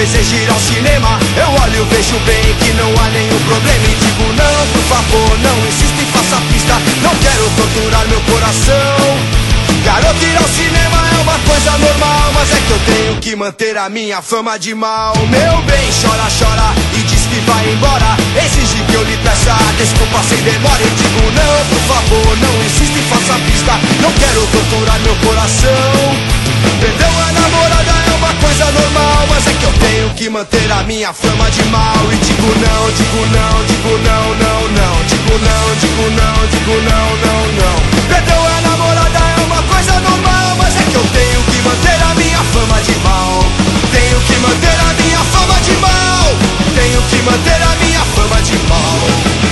deseja ir ao cinema. Eu olho, vejo bem que não há nenhum problema e digo não, por favor, não insista e faça pista. Não quero torturar meu coração. Garoto, ir ao cinema é uma coisa normal, mas é que eu tenho que manter a minha fama de mal. Meu bem, chora, chora e diz que vai embora. Exige que eu lhe peça desculpa sem demora. Eu digo não, por favor, não insista e faça pista. Não quero torturar meu coração. Perdeu a namorada é uma coisa normal, mas é que eu tenho que manter a minha fama de mal. E digo não, digo não, digo não, não, não. Digo não, digo não, digo não, não, não. Perdeu a namorada é uma coisa normal, mas é que eu tenho que manter a minha fama de mal. Tenho que manter a minha fama de mal. Tenho que manter a minha fama de mal.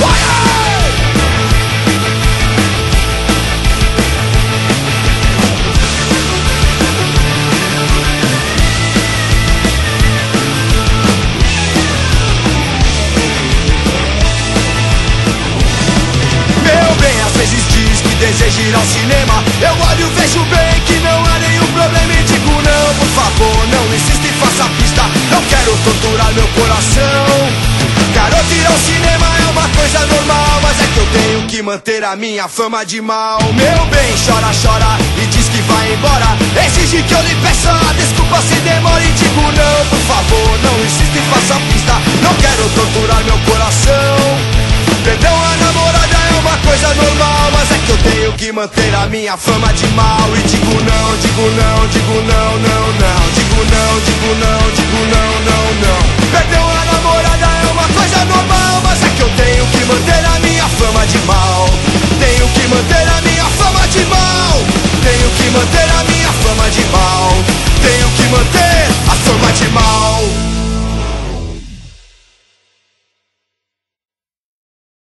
Meu bem, às vezes diz que deseja ir ao cinema. Eu olho, vejo bem que não há nenhum problema e digo não, por favor, não insista e faça pista. Não quero torturar meu coração. Garoto, ir ao cinema é uma coisa normal, mas é que eu tenho que manter a minha fama de mal. Meu bem, chora, chora e diz que vai embora. Exige que eu lhe peça desculpa sem demora e digo não, por favor, não insista e faça pista. Não quero torturar meu coração. Perdeu a namorada é uma coisa normal, mas é que eu tenho que manter a minha fama de mal. E digo